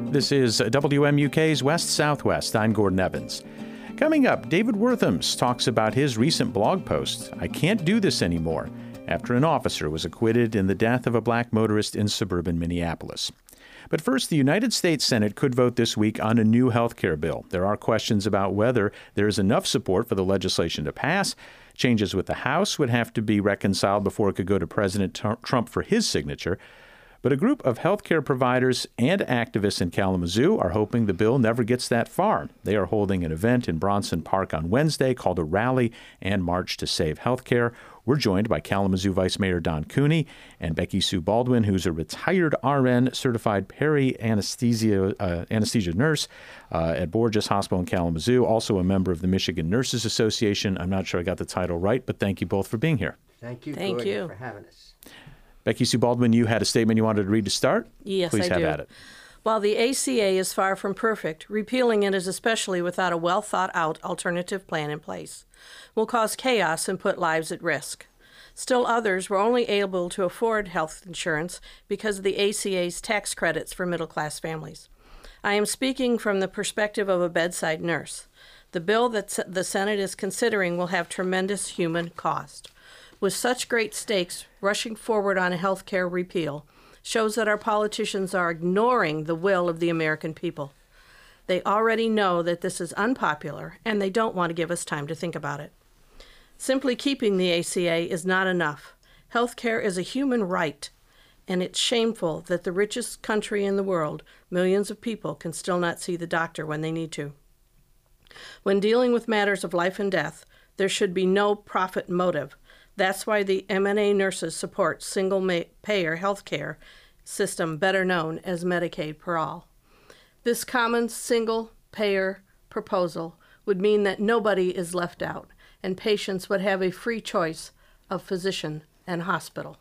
This is WMUK's West Southwest. I'm Gordon Evans. Coming up, David Worthams talks about his recent blog post, "I Can't Do This Anymore," after an officer was acquitted in the death of a black motorist in suburban Minneapolis. But first, the United States Senate could vote this week on a new health care bill. There are questions about whether there is enough support for the legislation to pass. Changes with the House would have to be reconciled before it could go to President Trump for his signature. But a group of healthcare providers and activists in Kalamazoo are hoping the bill never gets that far. They are holding an event in Bronson Park on Wednesday called a Rally and March to Save Healthcare. We're joined by Kalamazoo Vice Mayor Don Cooney and Becky Sue Baldwin, who's a retired RN certified peri-anesthesia nurse at Borgess Hospital in Kalamazoo, also a member of the Michigan Nurses Association. I'm not sure I got the title right, but thank you both for being here. Thank you, Thank you for having us. Becky Sue Baldwin, you had a statement you wanted to read to start? Yes, Please I have do. at it. While the ACA is far from perfect, repealing it is especially without a well-thought-out alternative plan in place, will cause chaos and put lives at risk. Still others were only able to afford health insurance because of the ACA's tax credits for middle-class families. I am speaking from the perspective of a bedside nurse. The bill that the Senate is considering will have tremendous human cost. With such great stakes, rushing forward on a health care repeal shows that our politicians are ignoring the will of the American people. They already know that this is unpopular, and they don't want to give us time to think about it. Simply keeping the ACA is not enough. Health care is a human right, and it's shameful that the richest country in the world, millions of people, can still not see the doctor when they need to. When dealing with matters of life and death, there should be no profit motive. That's why the MNA nurses support single-payer health care system, better known as Medicaid for All. This common single-payer proposal would mean that nobody is left out, and patients would have a free choice of physician and hospital.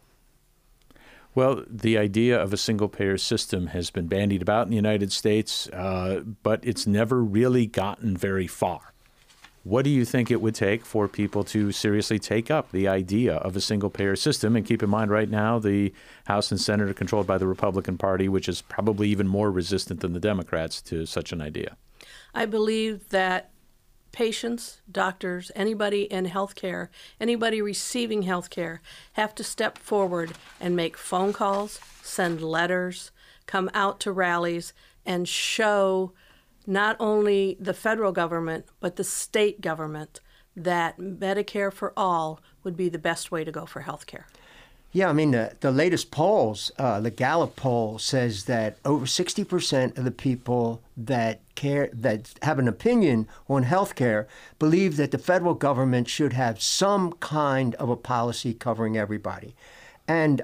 Well, the idea of a single-payer system has been bandied about in the United States, but it's never really gotten very far. What do you think it would take for people to seriously take up the idea of a single-payer system? And keep in mind, right now, the House and Senate are controlled by the Republican Party, which is probably even more resistant than the Democrats to such an idea. I believe that patients, doctors, anybody in healthcare, anybody receiving healthcare, have to step forward and make phone calls, send letters, come out to rallies, and show not only the federal government, but the state government, that Medicare for All would be the best way to go for health care. Yeah, I mean, the latest polls, the Gallup poll says that over 60% of the people that have an opinion on health care believe that the federal government should have some kind of a policy covering everybody. And,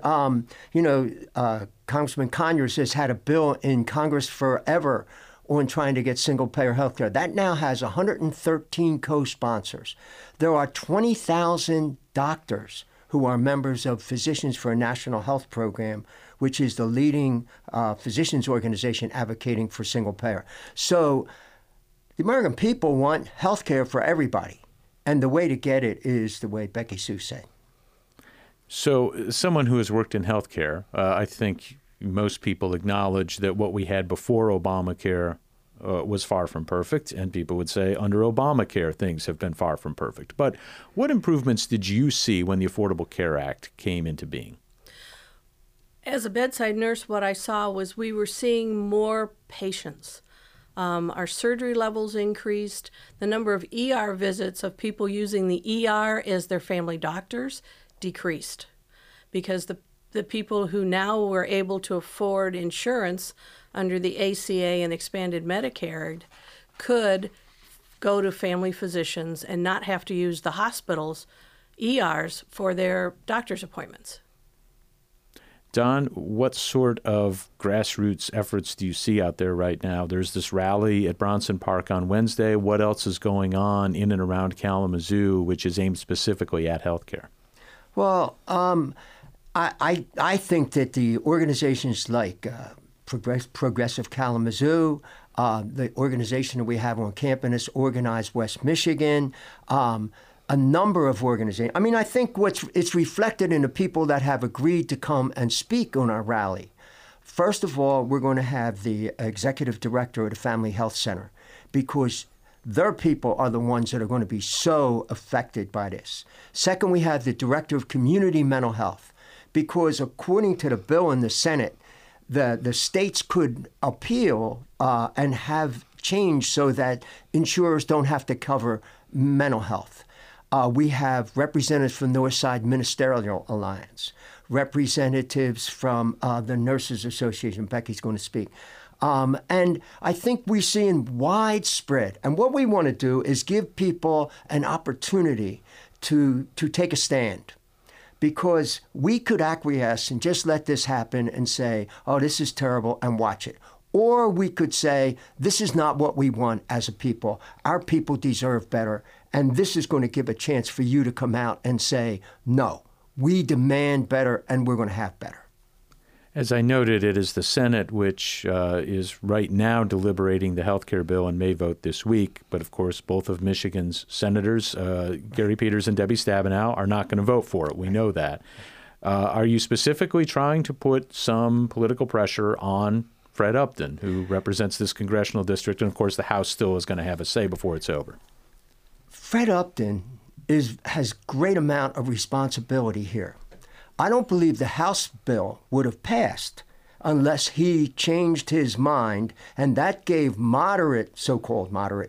Congressman Conyers has had a bill in Congress forever on trying to get single-payer health care. That now has 113 co-sponsors. There are 20,000 doctors who are members of Physicians for a National Health Program, which is the leading physicians organization advocating for single-payer. So the American people want health care for everybody, and the way to get it is the way Becky Sue said. So someone who has worked in healthcare, I think most people acknowledge that what we had before Obamacare was far from perfect, and people would say under Obamacare things have been far from perfect. But what improvements did you see when the Affordable Care Act came into being? As a bedside nurse, what I saw was we were seeing more patients. Our surgery levels increased. The number of ER visits of people using the ER as their family doctors decreased, because the people who now were able to afford insurance under the ACA and expanded Medicare could go to family physicians and not have to use the hospital's ERs for their doctor's appointments. Don, what sort of grassroots efforts do you see out there right now? There's this rally at Bronson Park on Wednesday. What else is going on in and around Kalamazoo, which is aimed specifically at healthcare? Well, I think that the organizations like Progressive Kalamazoo, the organization that we have on campus, Organized West Michigan, a number of organizations. I mean, I think it's reflected in the people that have agreed to come and speak on our rally. First of all, we're going to have the executive director of the Family Health Center, because their people are the ones that are going to be so affected by this. Second, we have the director of community mental health, because according to the bill in the Senate, the states could appeal and have change so that insurers don't have to cover mental health. We have representatives from Northside Ministerial Alliance, representatives from the Nurses Association. Becky's going to speak. And I think we're seeing widespread. And what we want to do is give people an opportunity to take a stand. Because we could acquiesce and just let this happen and say, oh, this is terrible, and watch it. Or we could say, this is not what we want as a people. Our people deserve better. And this is going to give a chance for you to come out and say, no, we demand better and we're going to have better. As I noted, it is the Senate which is right now deliberating the health care bill and may vote this week. But, of course, both of Michigan's senators, Gary Peters and Debbie Stabenow, are not going to vote for it. We know that. Are you specifically trying to put some political pressure on Fred Upton, who represents this congressional district? And, of course, the House still is going to have a say before it's over. Fred Upton has great amount of responsibility here. I don't believe the House bill would have passed unless he changed his mind, and that gave moderate, so-called moderate,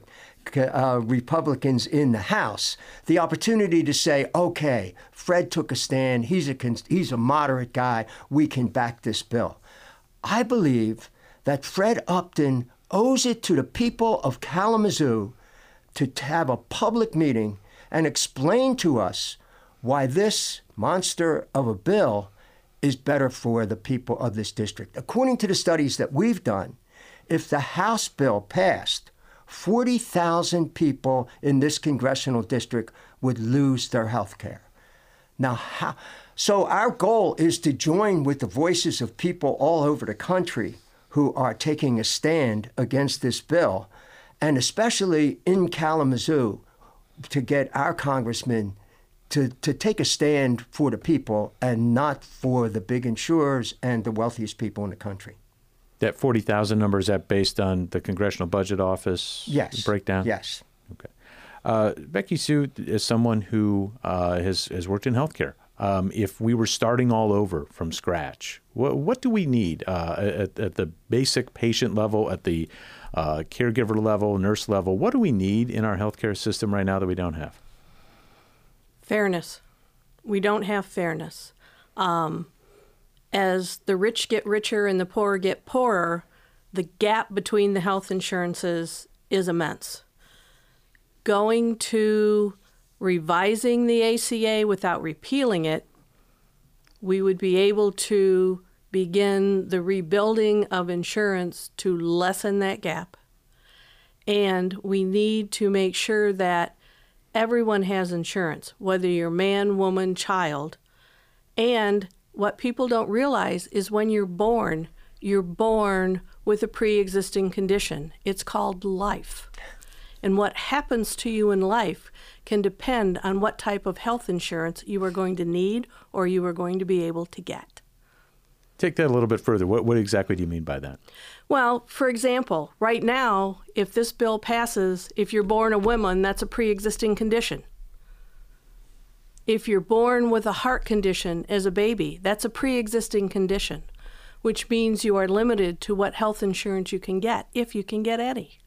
Republicans in the House the opportunity to say, okay, Fred took a stand, he's a moderate guy, we can back this bill. I believe that Fred Upton owes it to the people of Kalamazoo to have a public meeting and explain to us why this monster of a bill is better for the people of this district. According to the studies that we've done, if the House bill passed, 40,000 people in this congressional district would lose their health care. Now, so our goal is to join with the voices of people all over the country who are taking a stand against this bill, and especially in Kalamazoo, to get our congressmen to take a stand for the people and not for the big insurers and the wealthiest people in the country. That 40,000 number, is that based on the Congressional Budget Office breakdown? Yes. Okay. Becky Sue, as someone who has worked in healthcare, if we were starting all over from scratch, what do we need at the basic patient level, at the caregiver level, nurse level? What do we need in our healthcare system right now that we don't have? Fairness. We don't have fairness. As the rich get richer and the poor get poorer, the gap between the health insurances is immense. Going to revising the ACA without repealing it, we would be able to begin the rebuilding of insurance to lessen that gap. And we need to make sure that everyone has insurance, whether you're man, woman, child. And what people don't realize is when you're born with a pre-existing condition. It's called life. And what happens to you in life can depend on what type of health insurance you are going to need or you are going to be able to get. Take that a little bit further. What exactly do you mean by that? Well, for example, right now, if this bill passes, if you're born a woman, that's a pre-existing condition. If you're born with a heart condition as a baby, that's a pre-existing condition, which means you are limited to what health insurance you can get, if you can get any.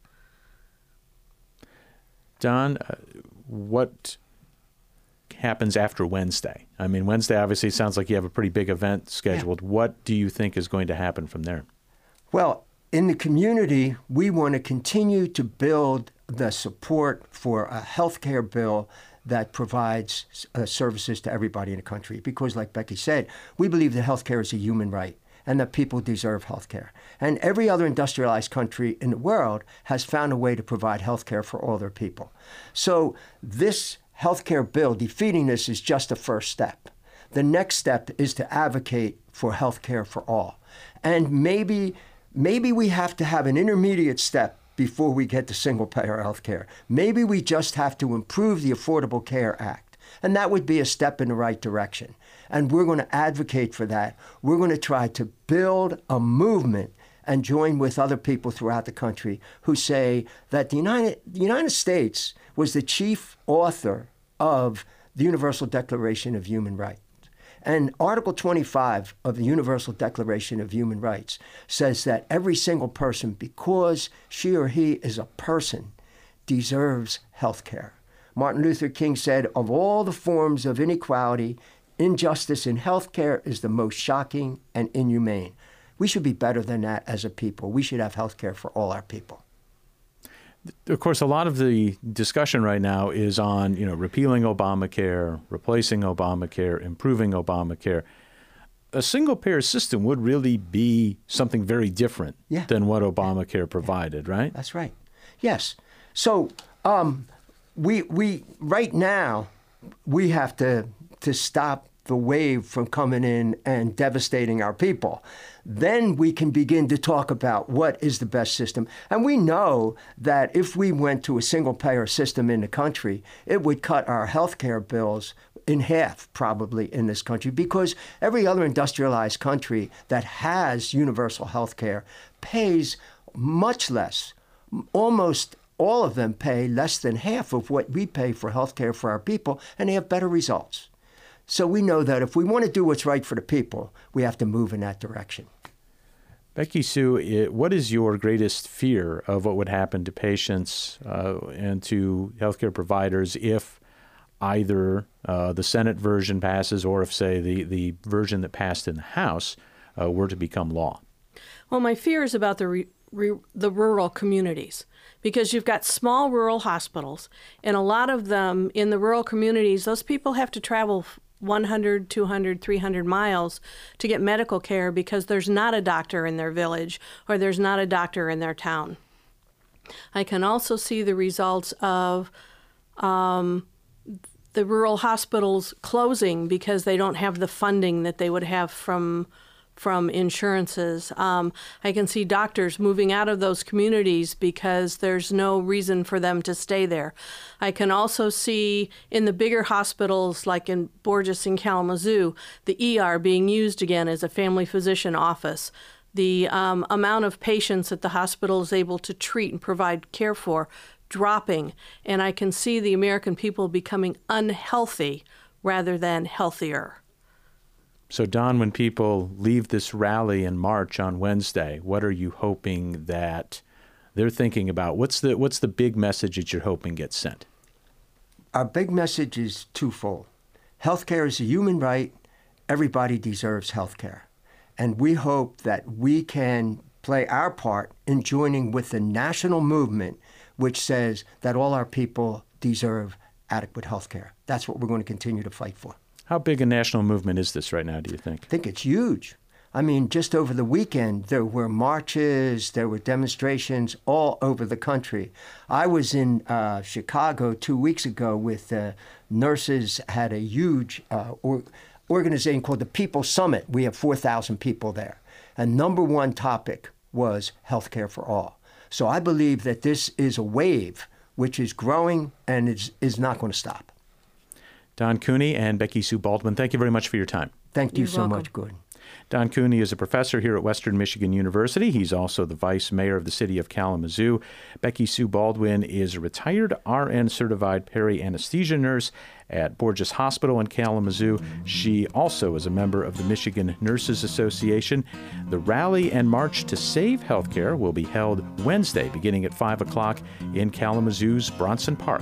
Don, what happens after Wednesday? I mean, Wednesday obviously sounds like you have a pretty big event scheduled. Yeah. What do you think is going to happen from there? Well, in the community, we want to continue to build the support for a health care bill that provides services to everybody in the country. Because like Becky said, we believe that health care is a human right and that people deserve health care. And every other industrialized country in the world has found a way to provide health care for all their people. So this health care bill, defeating this, is just a first step. The next step is to advocate for health care for all. And maybe we have to have an intermediate step before we get to single-payer health care. Maybe we just have to improve the Affordable Care Act And that would be a step in the right direction. And we're going to advocate for that. We're going to try to build a movement and join with other people throughout the country who say that the United States was the chief author of the Universal Declaration of Human Rights. And Article 25 of the Universal Declaration of Human Rights says that every single person, because she or he is a person, deserves health care. Martin Luther King said, of all the forms of inequality, injustice in health care is the most shocking and inhumane. We should be better than that as a people. We should have health care for all our people. Of course, a lot of the discussion right now is on, repealing Obamacare, replacing Obamacare, improving Obamacare. A single-payer system would really be something very different than what Obamacare provided, right? That's right. Yes. So we right now, we have to stop the wave from coming in and devastating our people. Then we can begin to talk about what is the best system. And we know that if we went to a single-payer system in the country, it would cut our health care bills in half, probably, in this country, because every other industrialized country that has universal health care pays much less. Almost all of them pay less than half of what we pay for health care for our people, and they have better results. So we know that if we want to do what's right for the people, we have to move in that direction. Becky Sue, what is your greatest fear of what would happen to patients and to healthcare providers if either the Senate version passes or if, say, the version that passed in the House were to become law? Well, my fear is about the rural communities, because you've got small rural hospitals, and a lot of them in the rural communities, those people have to travel 100, 200, 300 miles to get medical care because there's not a doctor in their village or there's not a doctor in their town. I can also see the results of the rural hospitals closing because they don't have the funding that they would have from insurances. I can see doctors moving out of those communities because there's no reason for them to stay there. I can also see in the bigger hospitals, like in Borges and Kalamazoo, the ER being used again as a family physician office. The amount of patients that the hospital is able to treat and provide care for dropping. And I can see the American people becoming unhealthy rather than healthier. So, Don, when people leave this rally in March on Wednesday, what are you hoping that they're thinking about? What's the big message that you're hoping gets sent? Our big message is twofold. Healthcare is a human right. Everybody deserves healthcare. And we hope that we can play our part in joining with the national movement, which says that all our people deserve adequate healthcare. That's what we're going to continue to fight for. How big a national movement is this right now, do you think? I think it's huge. I mean, just over the weekend, there were marches, there were demonstrations all over the country. I was in Chicago 2 weeks ago with nurses, had a huge organization called the People Summit. We have 4,000 people there. And number one topic was healthcare for all. So I believe that this is a wave which is growing and is not going to stop. Don Cooney and Becky Sue Baldwin, thank you very much for your time. Thank you You're so welcome. much, Gordon. Don Cooney is a professor here at Western Michigan University. He's also the vice mayor of the city of Kalamazoo. Becky Sue Baldwin is a retired RN certified peri-anesthesia nurse at Borges Hospital in Kalamazoo. She also is a member of the Michigan Nurses Association. The rally and march to save healthcare will be held Wednesday beginning at 5 o'clock in Kalamazoo's Bronson Park.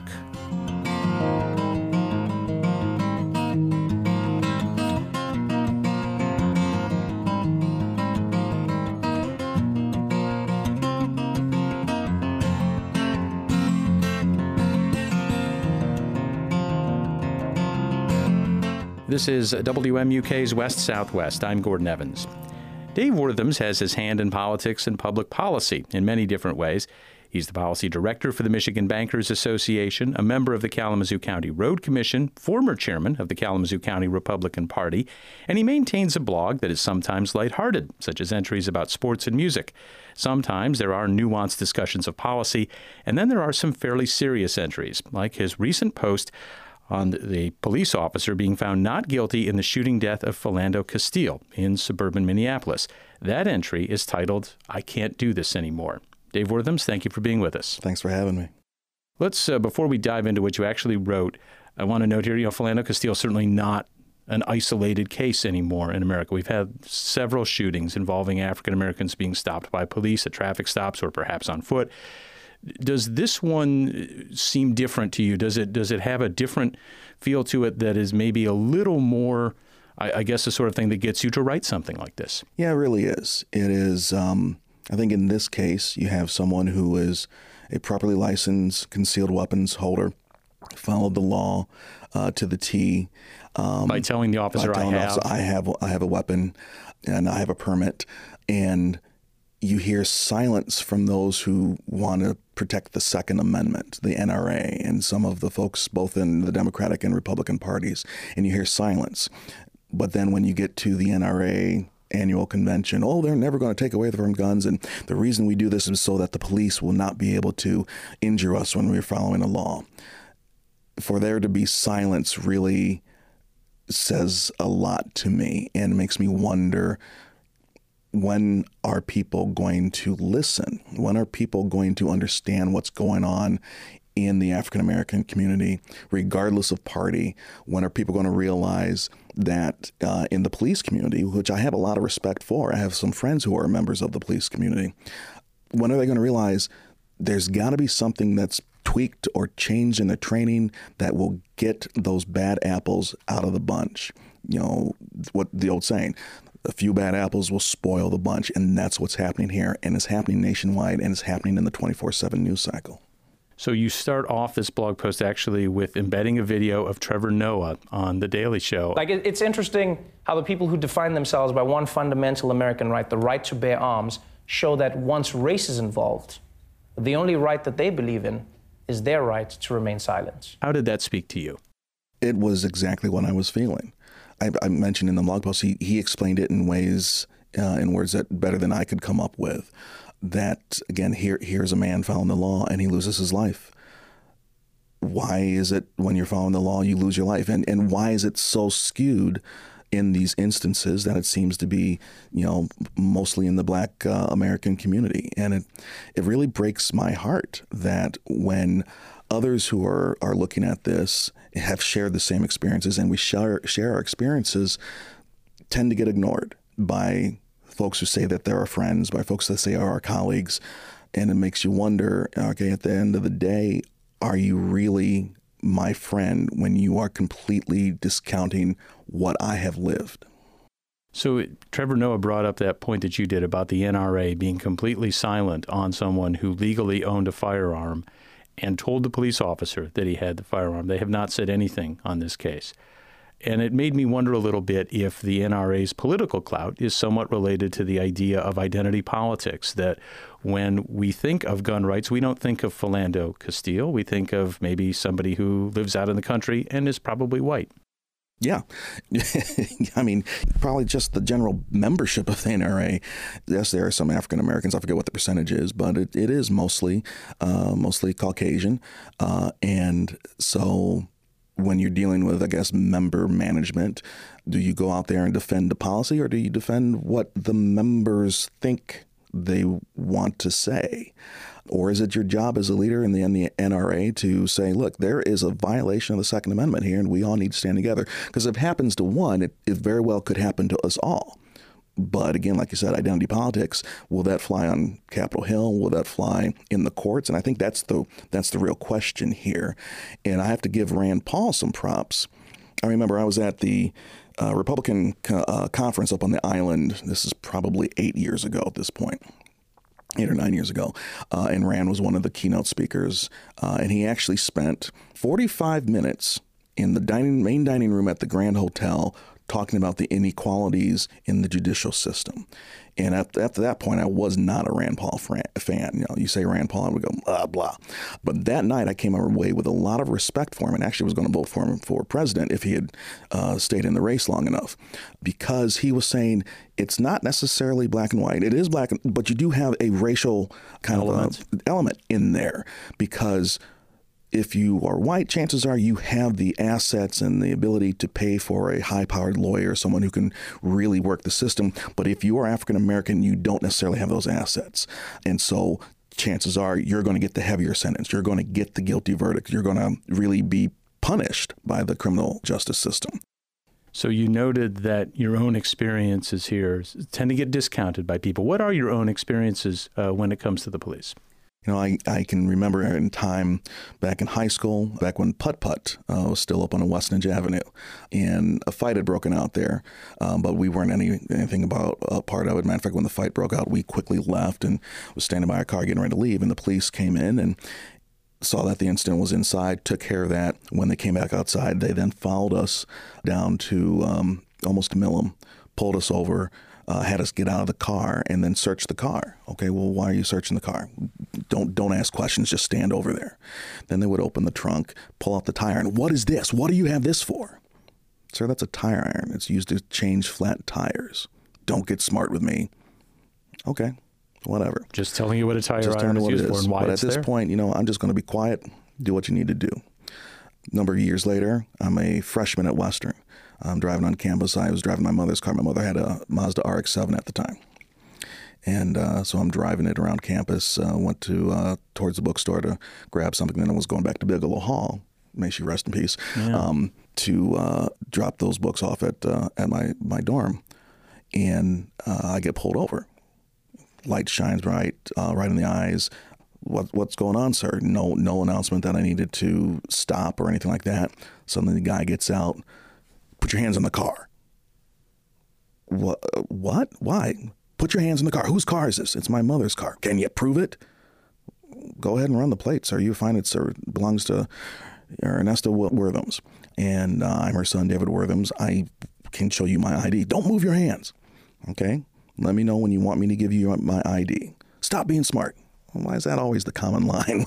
This is WMUK's West Southwest. I'm Gordon Evans. Dave Worthams has his hand in politics and public policy in many different ways. He's the policy director for the Michigan Bankers Association, a member of the Kalamazoo County Road Commission, former chairman of the Kalamazoo County Republican Party, and he maintains a blog that is sometimes lighthearted, such as entries about sports and music. Sometimes there are nuanced discussions of policy, and then there are some fairly serious entries, like his recent post on the police officer being found not guilty in the shooting death of Philando Castile in suburban Minneapolis. That entry is titled, "I Can't Do This Anymore." Dave Worthams, thank you for being with us. Thanks for having me. Let's, before we dive into what you actually wrote, I want to note here, Philando Castile is certainly not an isolated case anymore in America. We've had several shootings involving African Americans being stopped by police at traffic stops or perhaps on foot. Does this one seem different to you? Does it have a different feel to it that is maybe a little more, I guess, the sort of thing that gets you to write something like this? Yeah, it really is. It is. I think in this case, you have someone who is a properly licensed concealed weapons holder, followed the law to the T. By telling the officer, I have a weapon and I have a permit. And you hear silence from those who want to protect the Second Amendment, the NRA, and some of the folks both in the Democratic and Republican parties. And you hear silence. But then when you get to the NRA annual convention, they're never going to take away from guns. And the reason we do this is so that the police will not be able to injure us when we're following the law. For there to be silence really says a lot to me and makes me wonder, when are people going to listen? When are people going to understand what's going on in the African American community, regardless of party? When are people going to realize that in the police community, which I have a lot of respect for, I have some friends who are members of the police community, when are they going to realize there's got to be something that's tweaked or changed in the training that will get those bad apples out of the bunch? What the old saying, a few bad apples will spoil the bunch. And that's what's happening here. And it's happening nationwide, and it's happening in the 24/7 news cycle. So you start off this blog post actually with embedding a video of Trevor Noah on The Daily Show. It's interesting how the people who define themselves by one fundamental American right, the right to bear arms, show that once race is involved, the only right that they believe in is their right to remain silent. How did that speak to you? It was exactly what I was feeling. I mentioned in the blog post, he explained it in words that better than I could come up with. That, again, here's a man following the law and he loses his life. Why is it when you're following the law, you lose your life? And why is it so skewed in these instances that it seems to be, mostly in the Black American community? And it really breaks my heart that when others who are looking at this have shared the same experiences, and we share our experiences, tend to get ignored by folks who say that they're our friends, by folks that say are our colleagues. And it makes you wonder, okay, at the end of the day, are you really my friend when you are completely discounting what I have lived? So Trevor Noah brought up that point that you did about the NRA being completely silent on someone who legally owned a firearm and told the police officer that he had the firearm. They have not said anything on this case. And it made me wonder a little bit if the NRA's political clout is somewhat related to the idea of identity politics, that when we think of gun rights, we don't think of Philando Castile. We think of maybe somebody who lives out in the country and is probably white. Yeah. I mean, probably just the general membership of the NRA. Yes, there are some African Americans. I forget what the percentage is, but it is mostly Caucasian. And so when you're dealing with, I guess, member management, do you go out there and defend the policy, or do you defend what the members think they want to say? Or is it your job as a leader in the NRA to say, look, there is a violation of the Second Amendment here, and we all need to stand together? Because if it happens to one, it very well could happen to us all. But again, like you said, identity politics, will that fly on Capitol Hill? Will that fly in the courts? And I think that's the real question here. And I have to give Rand Paul some props. I remember I was at the Republican conference up on the island. This is probably 8 years ago at this point. 8 or 9 years ago, and Rand was one of the keynote speakers, and he actually spent 45 minutes in the main dining room at the Grand Hotel talking about the inequalities in the judicial system. And after that point, I was not a Rand Paul fan. You say Rand Paul, I would go, blah, blah. But that night, I came away with a lot of respect for him, and actually was going to vote for him for president if he had stayed in the race long enough, because he was saying it's not necessarily black and white. It is black, but you do have a racial kind of element in there, because if you are white, chances are you have the assets and the ability to pay for a high-powered lawyer, someone who can really work the system. But if you are African American, you don't necessarily have those assets. And so chances are you're going to get the heavier sentence. You're going to get the guilty verdict. You're going to really be punished by the criminal justice system. So you noted that your own experiences here tend to get discounted by people. What are your own experiences when it comes to the police? You know, I can remember in time back in high school, back when Putt-Putt was still up on West Ninja Avenue, and a fight had broken out there, but we weren't anything about a part of it. Matter of fact, when the fight broke out, we quickly left and was standing by our car getting ready to leave, and the police came in and saw that the incident was inside, took care of that. When they came back outside, they then followed us down to almost Millam, pulled us over, had us get out of the car, and then search the car. Okay, well, why are you searching the car? Don't ask questions, just stand over there. Then they would open the trunk, pull out the tire iron. What is this? What do you have this for? Sir, that's a tire iron. It's used to change flat tires. Don't get smart with me. Okay, whatever. Just telling you what a tire iron is used for and why but it's at this point, you know, I'm just going to be quiet, do what you need to do. A number of years later, I'm a freshman at Western. I'm driving on campus. I was driving my mother's car. My mother had a Mazda RX-7 at the time. And so I'm driving it around campus, went to towards the bookstore to grab something. Then I was going back to Bigelow Hall, may she rest in peace, to drop those books off at my dorm. And I get pulled over. Light shines right in the eyes. What's going on, sir? No announcement that I needed to stop or anything like that. Suddenly the guy gets out. Put your hands on the car. What? Why? Put your hands in the car. Whose car is this? It's my mother's car. Can you prove it? Go ahead and run the plate, sir. You find it, belongs to Ernesta Worthams. And I'm her son, David Worthams. I can show you my ID. Don't move your hands. Okay? Let me know when you want me to give you my ID. Stop being smart. Why is that always the common line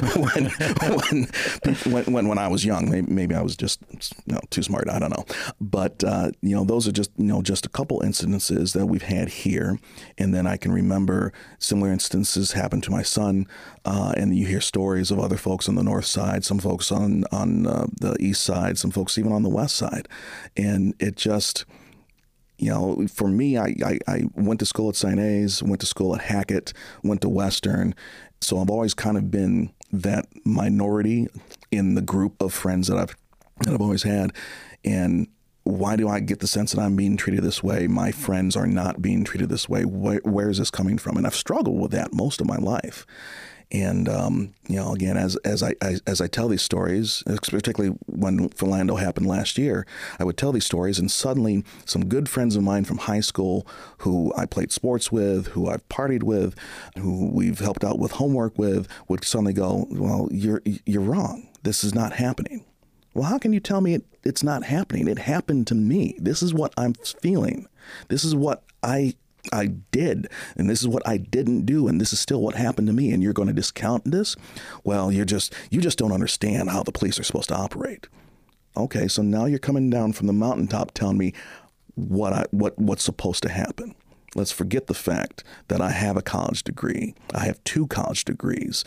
when I was young? Maybe I was just too smart. I don't know. But those are just a couple incidences that we've had here, and then I can remember similar instances happen to my son. And you hear stories of other folks on the north side, some folks on the east side, some folks even on the west side, and it just. For me, I went to school at St. A's, went to school at Hackett, went to Western. So I've always kind of been that minority in the group of friends that I've always had. And why do I get the sense that I'm being treated this way? My friends are not being treated this way. Where is this coming from? And I've struggled with that most of my life. And, again, as I tell these stories, particularly when Philando happened last year, I would tell these stories, and suddenly some good friends of mine from high school who I played sports with, who I've partied with, who we've helped out with homework with, would suddenly go, well, you're wrong. This is not happening. Well, how can you tell me it's not happening? It happened to me. This is what I'm feeling. This is what I did, and this is what I didn't do, and this is still what happened to me, and you're going to discount this? Well, you just don't understand how the police are supposed to operate. Okay, so now you're coming down from the mountaintop telling me what's supposed to happen. Let's forget the fact that I have a college degree. I have 2 college degrees,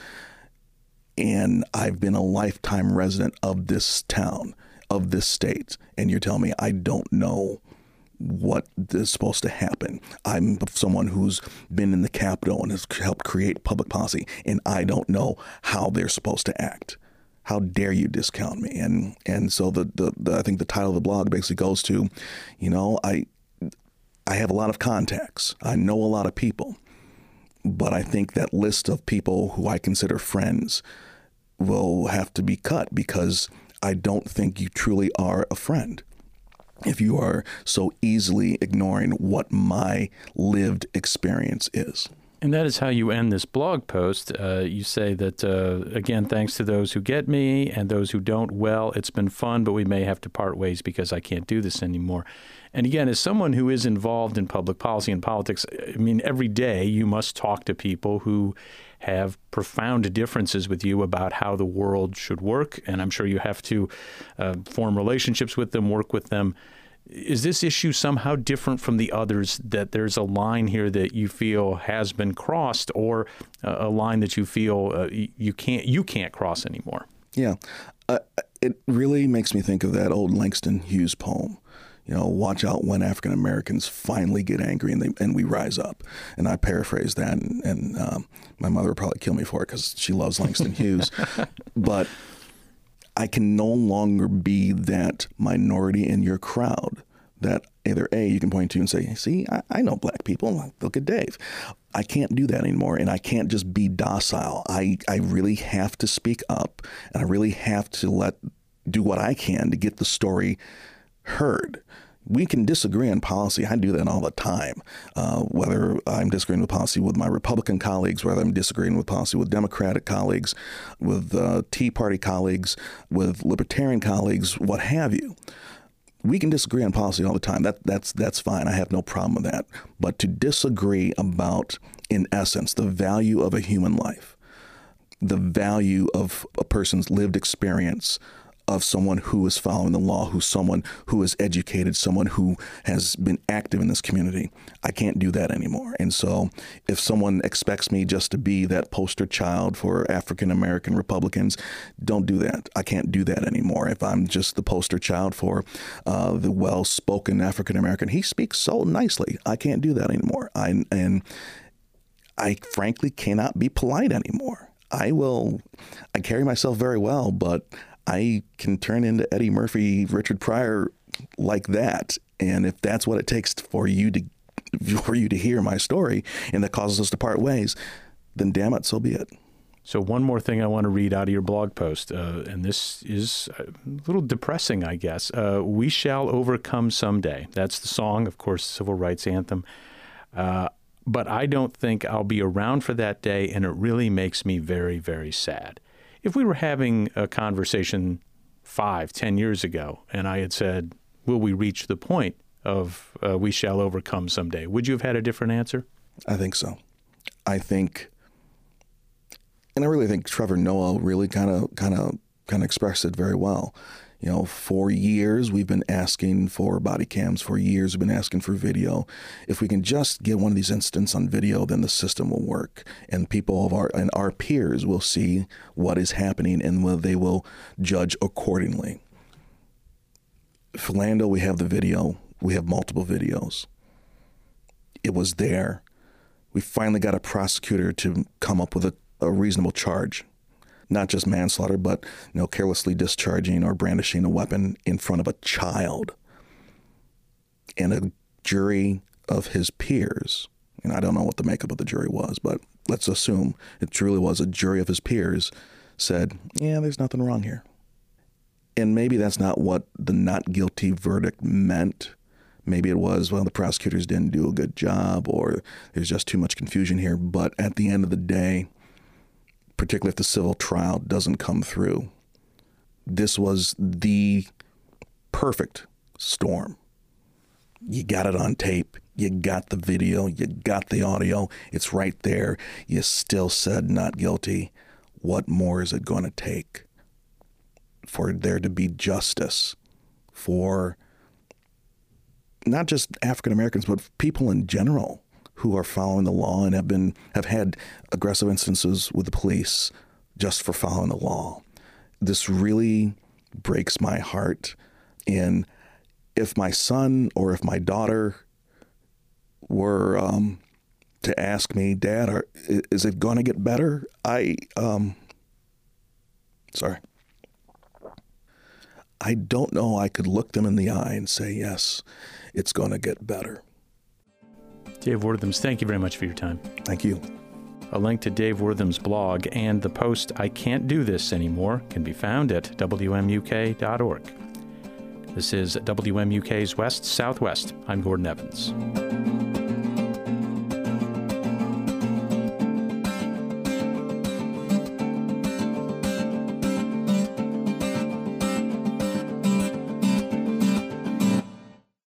and I've been a lifetime resident of this town, of this state, and you're telling me I don't know what is supposed to happen. I'm someone who's been in the Capitol and has helped create public policy, and I don't know how they're supposed to act. How dare you discount me? And so I think the title of the blog basically goes to, I have a lot of contacts. I know a lot of people, but I think that list of people who I consider friends will have to be cut, because I don't think you truly are a friend if you are so easily ignoring what my lived experience is. And that is how you end this blog post. You say that, again, thanks to those who get me and those who don't, well, it's been fun, but we may have to part ways because I can't do this anymore. And again, as someone who is involved in public policy and politics, I mean, every day you must talk to people who have profound differences with you about how the world should work. And I'm sure you have to form relationships with them, work with them. Is this issue somehow different from the others, that there's a line here that you feel has been crossed, or a line that you feel you can't cross anymore? Yeah. It really makes me think of that old Langston Hughes poem. Watch out when African Americans finally get angry and we rise up. And I paraphrase that, and my mother would probably kill me for it because she loves Langston Hughes. But I can no longer be that minority in your crowd that either A, you can point to and say, see, I know black people. Look at Dave. I can't do that anymore, and I can't just be docile. I really have to speak up, and I really have to do what I can to get the story heard. We can disagree on policy. I do that all the time, whether I'm disagreeing with policy with my Republican colleagues, whether I'm disagreeing with policy with Democratic colleagues, with Tea Party colleagues, with Libertarian colleagues, what have you. We can disagree on policy all the time. That's fine. I have no problem with that. But to disagree about, in essence, the value of a human life, the value of a person's lived experience, of someone who is following the law, someone who is educated, someone who has been active in this community. I can't do that anymore. And so if someone expects me just to be that poster child for African American Republicans, don't do that. I can't do that anymore. If I'm just the poster child for the well-spoken African American, he speaks so nicely. I can't do that anymore. I frankly cannot be polite anymore. I carry myself very well, but I can turn into Eddie Murphy, Richard Pryor like that. And if that's what it takes for you to hear my story and that causes us to part ways, then damn it, so be it. So one more thing I want to read out of your blog post, and this is a little depressing, I guess. We shall overcome someday. That's the song, of course, civil rights anthem. But I don't think I'll be around for that day, and it really makes me very, very sad. If we were having a conversation 5-10 years ago, and I had said, will we reach the point of we shall overcome someday, would you have had a different answer? I think so. I really think Trevor Noah really kind of expressed it very well. For years we've been asking for body cams. For years we've been asking for video. If we can just get one of these incidents on video, then the system will work, and people of our peers will see what is happening, and they will judge accordingly. Philando, we have the video. We have multiple videos. It was there. We finally got a prosecutor to come up with a reasonable charge. Not just manslaughter, but carelessly discharging or brandishing a weapon in front of a child. And a jury of his peers, and I don't know what the makeup of the jury was, but let's assume it truly was a jury of his peers, said, yeah, there's nothing wrong here. And maybe that's not what the not guilty verdict meant. Maybe it was, well, the prosecutors didn't do a good job, or there's just too much confusion here. But at the end of the day, particularly if the civil trial doesn't come through, this was the perfect storm. You got it on tape. You got the video. You got the audio. It's right there. You still said not guilty. What more is it going to take for there to be justice for not just African Americans, but people in general who are following the law and have had aggressive instances with the police just for following the law? This really breaks my heart. And if my son or if my daughter were to ask me, Dad, is it going to get better? I don't know I could look them in the eye and say, yes, it's going to get better. Dave Worthams, thank you very much for your time. Thank you. A link to Dave Worthams' blog and the post, I Can't Do This Anymore, can be found at WMUK.org. This is WMUK's West Southwest. I'm Gordon Evans.